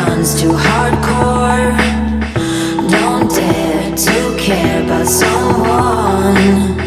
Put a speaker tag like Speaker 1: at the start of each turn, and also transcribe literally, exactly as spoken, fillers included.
Speaker 1: runs too hardcore. Don't dare to care about someone.